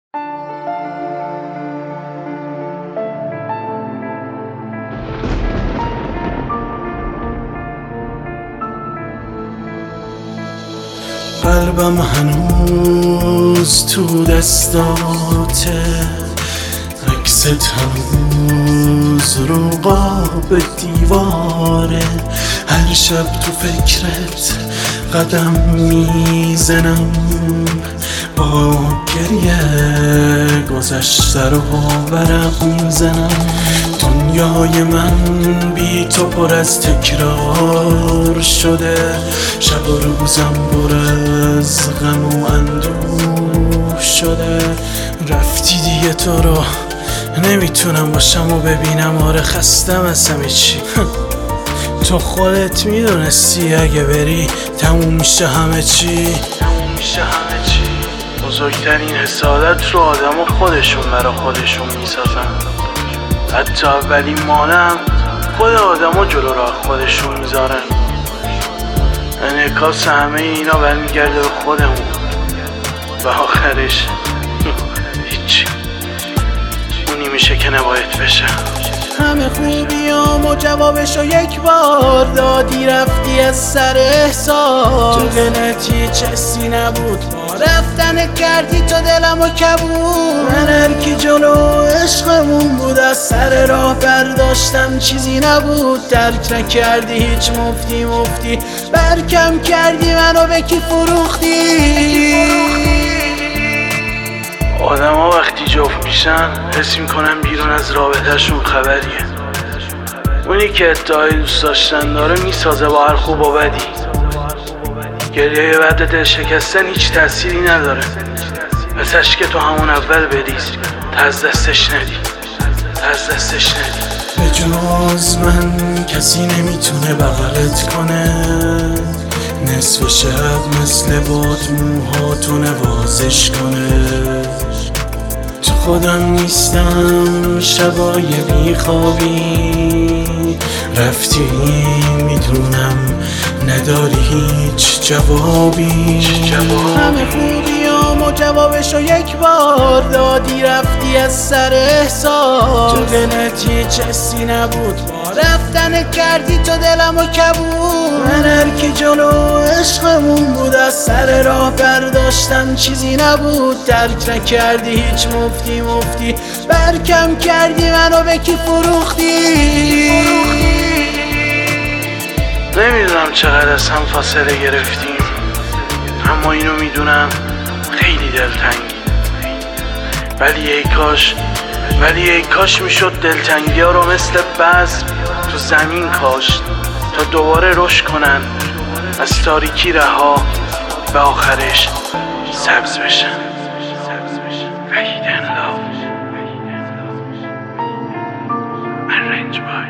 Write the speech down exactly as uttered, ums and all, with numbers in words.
قلبم هنوز تو دستاته، عکست هنوز رو قاب دیواره. هر شب تو فکرت قدم میزنم، با گریه گذشته رو ورق میزنم. دنیای من بی تو پر از تکرار شده، شب و روزم پر از غم و اندوه شده. رفتی دیگه تو رو نمیتونم باشم و ببینم، آره خستم از همه چی. تو خودت میدونستی اگه بری تموم میشه همه چی، تموم میشه همه چی. بزرگترین حسادت رو آدم و خودشون برا خودشون میسازن. حتی اولین مانم خود آدم ها جلو راه خودشون میذارن. انعکاس همه اینا برمیگرده به خودمون و آخرش هیچی، اونی میشه که نباید بشه. همه خوبیام و جوابشو یک بار دادی، رفتی از سر احساس. تو دلت هیچ حسی نبود، با رفتن کردی تو دلمو کبود. من هرکی جلو عشقمون بود از سر راه برداشتم، چیزی نبود. درک نکردی هیچ، مفتی مفتی برکم کردی منو به کی فروختی. آدم ها وقتی جفت میشن حس میکنن بیرون از رابطهشون خبریه. اونی که ادعای دوست داشتن داره میسازه با هر خوب و بدی. گریه بعد دل شکستن هیچ تأثیری نداره. پسش که تو همون اول بریز، تا از دستش ندی، تا از دستش ندی. به جز من کسی نمیتونه بغلت کنه، نصف شب مثل باد موهاتو نوازش کنه. تو خودم نیستم شبای بیخوابی، رفتی میدونم نداری هیچ جوابی. همه خوبیام و جوابشو یک بار دادی، رفتی از سر احساس. تو دلت هیچ حسی نبود، با رفتن کردی تو دلمو کبود. من هرکی جلو عشقمون بود از سر راه برداشتم، چیزی نبود. درک نکردی هیچ، مفتی مفتی برکم کردی منو به کی فروختی. نمیدونم چقدر از هم فاصله گرفتیم، اما اینو میدونم خیلی دلتنگی. ولی ای کاش ولی ای کاش میشد دلتنگی ها رو مثل بذر تو زمین کاشت تا دوباره رشد کنن، از تاریکی رها و آخرش سبز بشن. Fade in love. Arranged by